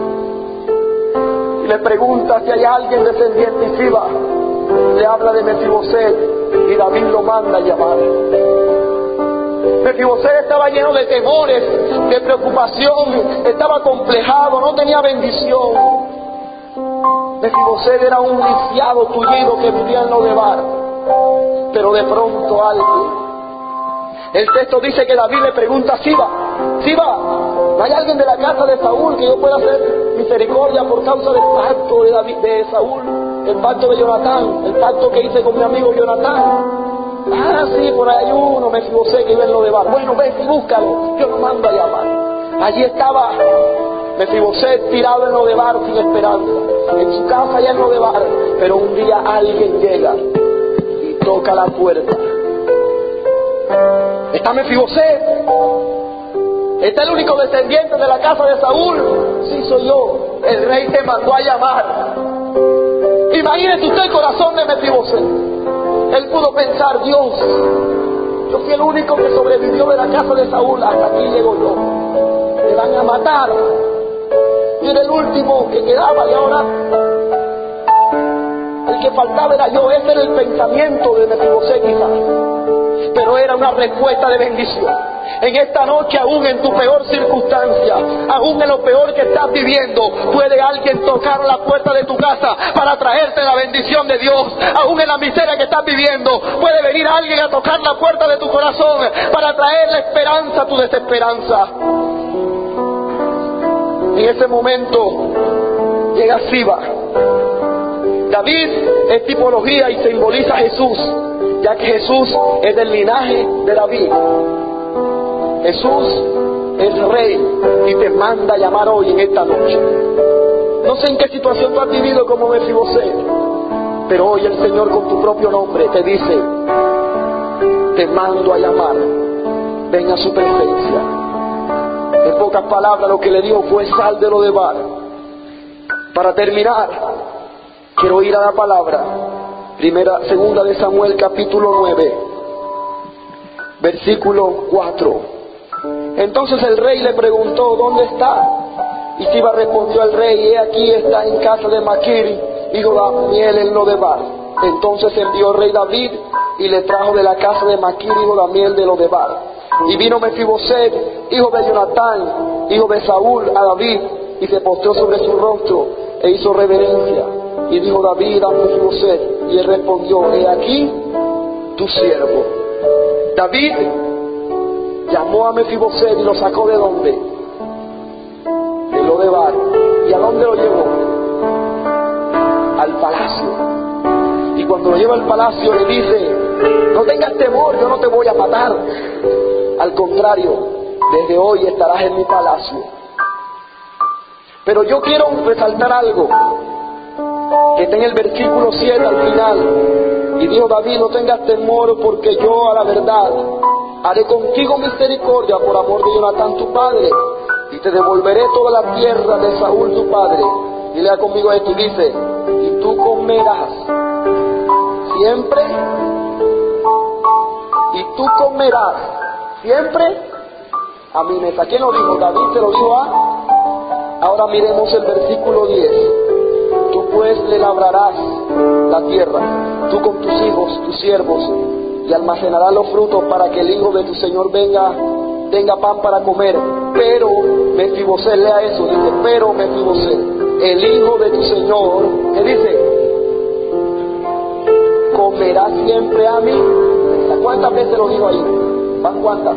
y le pregunta si hay alguien descendiente y Siba. Le habla de Mefiboset y David lo manda a llamar. Mefiboset estaba lleno de temores, de preocupación, estaba complejado, no tenía bendición. Mefiboset era un lisiado tullido que vivía en Lodebar, pero de pronto algo. El texto dice que David le pregunta a Siba: Siba, ¿no hay alguien de la casa de Saúl que yo pueda hacer misericordia por causa del pacto de, David, de Saúl, el pacto de Jonatán, el pacto que hice con mi amigo Jonatán? Ah, sí, por ahí hay uno, Mefiboset, que vive en Lodebar. Bueno, ven y búscalo, yo lo mando a llamar. Allí estaba Mefiboset tirado en Lodebar sin esperanza, en su casa allá en Lodebar. Pero un día alguien llega y toca la puerta. ¿Está Mefiboset? ¿Está el único descendiente de la casa de Saúl? Sí, soy yo. El rey te mandó a llamar. Imagínese usted el corazón de Mefiboset. Él pudo pensar: Dios, yo fui el único que sobrevivió de la casa de Saúl, hasta aquí llego yo. Me van a matar. yo era el último que quedaba y ahora el que faltaba era yo. Ese era el pensamiento de Mefibosé quizás, pero era una respuesta de bendición. En esta noche, aún en tu peor circunstancia, aún en lo peor que estás viviendo, puede alguien tocar la puerta de tu casa para traerte la bendición de Dios. Aún en la miseria que estás viviendo, puede venir alguien a tocar la puerta de tu corazón para traer la esperanza a tu desesperanza. En ese momento llega Siba. David es tipología y simboliza a Jesús, ya que Jesús es del linaje de David. Jesús es rey y te manda a llamar hoy en esta noche. No sé en qué situación tú has vivido como Mefibosé, pero hoy el Señor con tu propio nombre te dice: te mando a llamar, ven a su presencia. En pocas palabras lo que le dijo fue: sal de Lodebar. Para terminar, quiero ir a la palabra. Primera, segunda de Samuel capítulo nueve, versículo cuatro. Entonces el rey le preguntó: ¿dónde está? Y Siba respondió al rey: he aquí está en casa de Maquir, hijo de Amiel en Lodebar. Entonces envió el rey David y le trajo de la casa de Maquir, hijo de Amiel de Lodebar. Y vino Mefiboset, hijo de Jonatán, hijo de Saúl, a David, y se postró sobre su rostro e hizo reverencia. Y dijo David a Mefiboset, y él respondió: he aquí tu siervo. David llamó a Mefiboset y lo sacó ¿de dónde? De Lodebar. ¿Y a dónde lo llevó? Al palacio. Y cuando lo lleva al palacio le dice: no tengas temor, yo no te voy a matar. Al contrario, desde hoy estarás en mi palacio. Pero yo quiero resaltar algo que está en el versículo siete al final. Y dijo David: no tengas temor, porque yo a la verdad haré contigo misericordia por amor de Jonatán tu padre, y te devolveré toda la tierra de Saúl tu padre. Y lea conmigo esto, y dice: y tú comerás siempre, y tú comerás siempre a mi mesa. ¿Quién lo dijo? David se lo dijo a... Ahora miremos el versículo diez. Tú pues le labrarás la tierra, tú con tus hijos, tus siervos, y almacenarás los frutos para que el hijo de tu señor venga, tenga pan para comer. Pero Mefibosé, lea eso, dice: pero Mefibosé, el hijo de tu señor, ¿qué dice? Comerá siempre a mí. ¿Cuántas veces lo dijo ahí? ¿Van cuántas?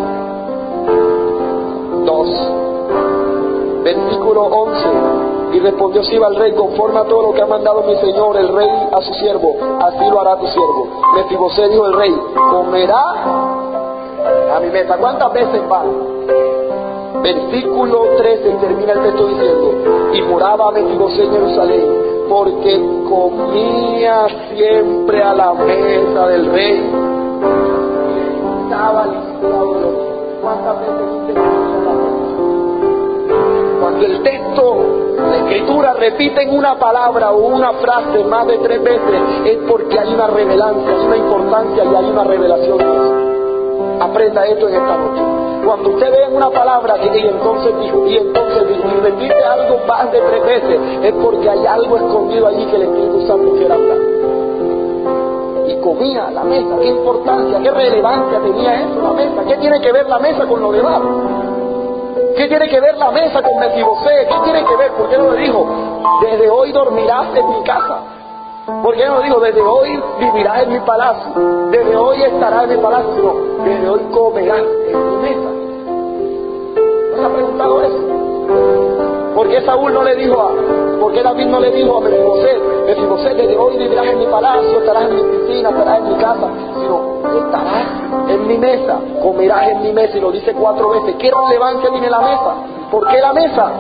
Dos. Versículo once. Y respondió Siba al rey: conforme a todo lo que ha mandado mi señor el rey a su siervo, así lo hará tu siervo. Mefibosé dijo el rey: comerá a mi mesa. ¿Cuántas veces va? Versículo trece, termina el texto diciendo: y moraba Mefibosé en Jerusalén, porque comía siempre a la mesa del rey. Estaba limpiado de los... ¿Cuántas veces dice comía a la mesa? Cuando el texto, la escritura, repiten una palabra o una frase más de tres veces, es porque hay una revelancia, hay una importancia y hay una revelación de eso. Aprenda esto en esta noche. Cuando usted ve una palabra que y entonces dijo, y entonces dijo, y repite algo más de tres veces, es porque hay algo escondido allí que el Espíritu Santo quiere hablar. Y comía la mesa. ¿Qué importancia, qué relevancia tenía eso, la mesa? ¿Qué tiene que ver la mesa con lo demás? ¿Qué tiene que ver la mesa con Mefibosé? ¿Qué tiene que ver? ¿Por qué no le dijo: desde hoy dormirás en mi casa? ¿Por qué no le dijo: desde hoy vivirás en mi palacio? Desde hoy estarás en mi palacio. No, desde hoy comerás en mi mesa. ¿No se ha preguntado eso? ¿Por qué Saúl no le dijo a... ¿Por qué David no le dijo a Mefibosé: Mefibosé, desde hoy vivirás en mi palacio, estarás en mi piscina, estarás en mi casa? Sino: estarás en mi mesa, comerás en mi mesa. Y lo dice cuatro veces. ¿Qué relevancia tiene la mesa? ¿Por qué la mesa?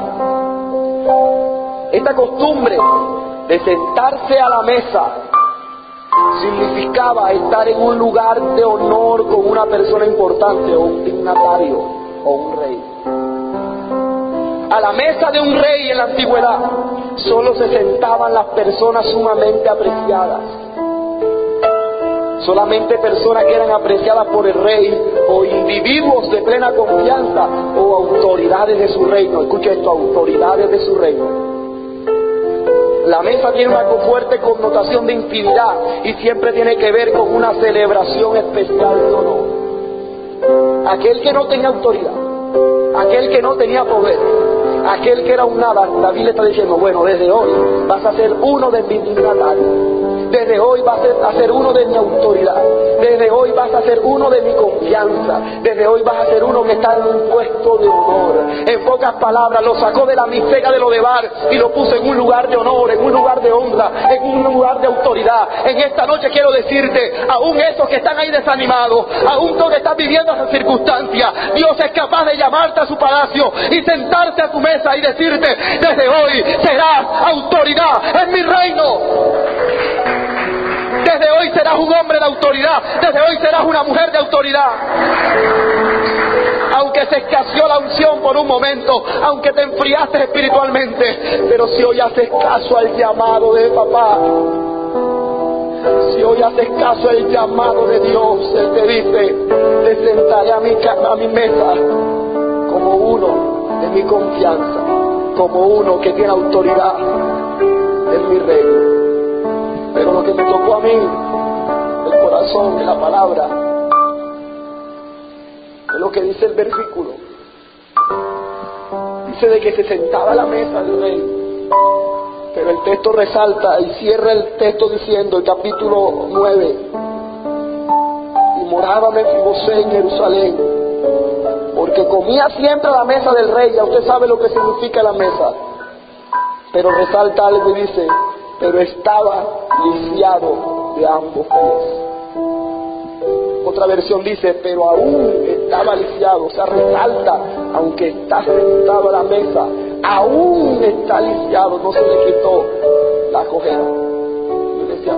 Esta costumbre de sentarse a la mesa significaba estar en un lugar de honor con una persona importante, o un dignatario, o un rey. A la mesa de un rey en la antigüedad solo se sentaban las personas sumamente apreciadas. Solamente personas que eran apreciadas por el rey, o individuos de plena confianza, o autoridades de su reino. Escucha esto, autoridades de su reino. La mesa tiene una fuerte connotación de intimidad y siempre tiene que ver con una celebración especial de honor. Aquel que no tenía autoridad, aquel que no tenía poder, aquel que era un nada, David le está diciendo, bueno, desde hoy vas a ser uno de mis dignatarios. Desde hoy vas a ser uno de mi autoridad. Desde hoy vas a ser uno de mi confianza. Desde hoy vas a ser uno que está en un puesto de honor. En pocas palabras, lo sacó de la miseria de lo de Bar y lo puso en un lugar de honor, en un lugar de honra, en un lugar de autoridad. En esta noche quiero decirte, aún esos que están ahí desanimados, aún tú que estás viviendo esas circunstancias, Dios es capaz de llamarte a su palacio y sentarse a tu mesa y decirte, desde hoy serás autoridad en mi reino. Desde hoy serás un hombre de autoridad. Desde hoy serás una mujer de autoridad. Aunque se escaseó la unción por un momento, aunque te enfriaste espiritualmente, pero si hoy haces caso al llamado de papá, si hoy haces caso al llamado de Dios, Él te dice, te sentaré a mi, a mi mesa como uno de mi confianza, como uno que tiene autoridad en mi reino. Pero lo que me tocó a mí, el corazón y la palabra, es lo que dice el versículo. Dice de que se sentaba a la mesa del rey. Pero el texto resalta y cierra el texto diciendo, el capítulo nueve, y moraba Mefibosé en Jerusalén, porque comía siempre a la mesa del rey. Ya usted sabe lo que significa la mesa. Pero resalta algo y dice, pero estaba lisiado de ambos pies. Otra versión dice, pero aún estaba lisiado. O sea, resalta, aunque está sentado a la mesa, aún está lisiado, no se le quitó la cojera. Yo decía,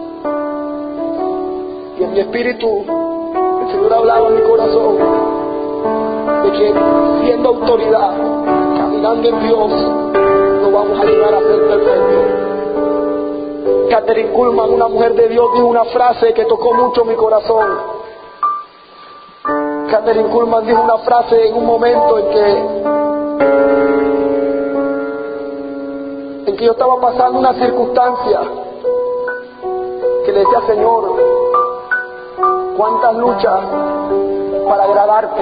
y en mi espíritu, el Señor hablaba en mi corazón, de que siendo autoridad, caminando en Dios, no vamos a llegar a ser perfectos. Catherine Kuhlman, una mujer de Dios, dijo una frase que tocó mucho mi corazón. Catherine Kuhlman dijo una frase en un momento en que en que yo estaba pasando una circunstancia que le decía, Señor, cuántas luchas para agradarte.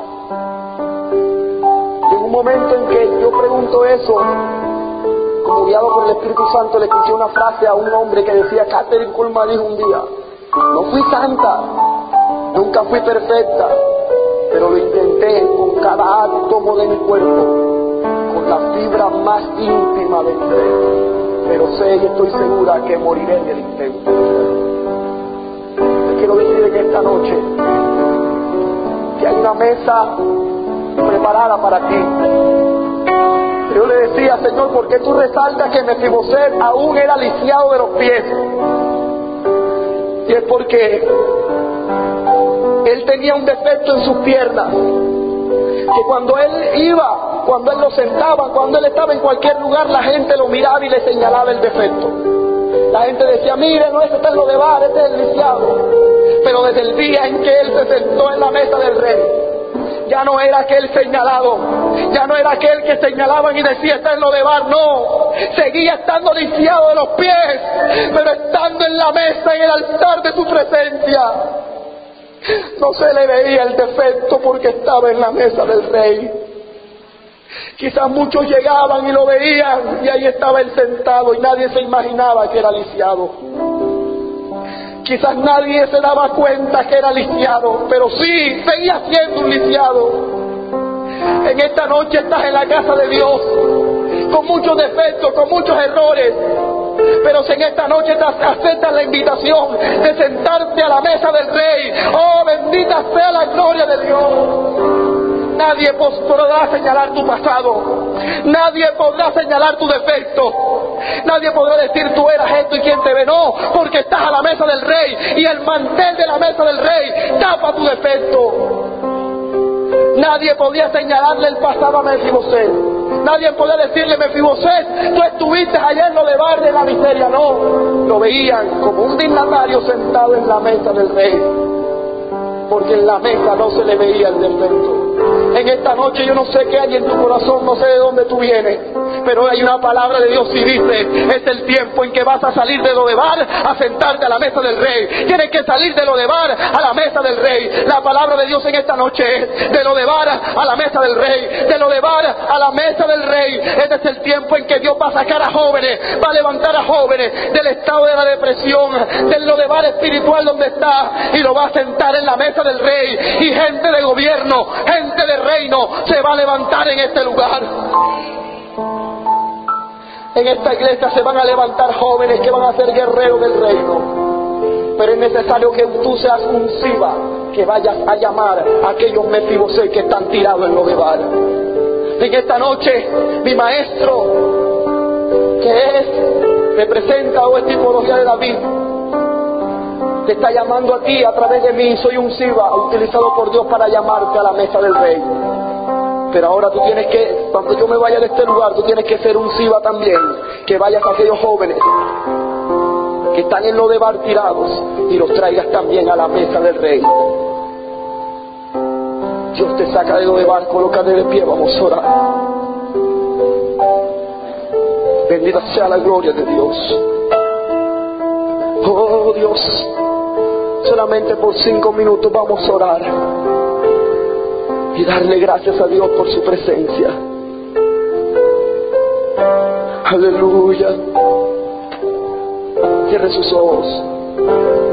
Y en un momento en que yo pregunto eso, como guiado por el Espíritu Santo, le escuché una frase a un hombre que decía, Catherine Kuhlman dijo un día, no fui santa, nunca fui perfecta, pero lo intenté con cada átomo de mi cuerpo, con la fibra más íntima de mi ser, pero sé y estoy segura que moriré en el intento. Te quiero decir en esta noche que hay una mesa preparada para ti. Yo le decía, Señor, ¿por qué tú resaltas que Mefibosé aún era lisiado de los pies? Y es porque él tenía un defecto en sus piernas, que cuando él iba, cuando él lo sentaba, cuando él estaba en cualquier lugar, la gente lo miraba y le señalaba el defecto. La gente decía, mire, no, este es lo de Bar, este es el lisiado. Pero desde el día en que él se sentó en la mesa del rey, ya no era aquel señalado, ya no era aquel que señalaban y decía, está en lo de Bar, no, seguía estando lisiado de los pies, pero estando en la mesa, en el altar de su presencia, no se le veía el defecto porque estaba en la mesa del rey. Quizás muchos llegaban y lo veían y ahí estaba él sentado y nadie se imaginaba que era lisiado. Quizás nadie se daba cuenta que era lisiado, pero sí, seguía siendo un lisiado. En esta noche estás en la casa de Dios, con muchos defectos, con muchos errores, pero si en esta noche te aceptas la invitación de sentarte a la mesa del Rey, oh, bendita sea la gloria de Dios. Nadie podrá señalar tu pasado, nadie podrá señalar tu defecto, nadie podrá decir tú eras esto y quién te ve, no, porque estás a la mesa del Rey y el mantel de la mesa del Rey tapa tu defecto. Nadie podía señalarle el pasado a Mefibosé, Nadie podía decirle: Mefiboset, tú estuviste ayer en Lodebar de la miseria. No, lo veían como un dignatario sentado en la mesa del rey, porque en la mesa no se le veía el defecto. En esta noche yo no sé qué hay en tu corazón, no sé de dónde tú vienes, pero hay una palabra de Dios y dice: es el tiempo en que vas a salir de Lodebar a sentarte a la mesa del rey. Tienes que salir de Lodebar a la mesa del rey. La palabra de Dios en esta noche es: de Lodebar a la mesa del rey, de Lodebar a la mesa del rey. Este es el tiempo en que Dios va a sacar a jóvenes, va a levantar a jóvenes del estado de la depresión, del Lodebar espiritual donde está, y lo va a sentar en la mesa del rey. Y gente de gobierno, gente de reino se va a levantar en este lugar. En esta iglesia se van a levantar jóvenes que van a ser guerreros del reino. Pero es necesario que tú seas un Siba, que vayas a llamar a aquellos Mefiboset que están tirados en Lodebar. En esta noche, mi maestro, que es, representa o es tipología de David, te está llamando a ti a través de mí. Soy un Siba utilizado por Dios para llamarte a la mesa del rey. Pero ahora tú tienes que, cuando yo me vaya de este lugar, tú tienes que ser un Siba también, que vayas a aquellos jóvenes que están en Lodebar tirados y los traigas también a la mesa del rey. Dios te saca de Lodebar, colócate de pie, vamos a orar. Bendita sea la gloria de Dios. Oh Dios, solamente por cinco minutos vamos a orar y darle gracias a Dios por su presencia. Aleluya. Cierre sus ojos.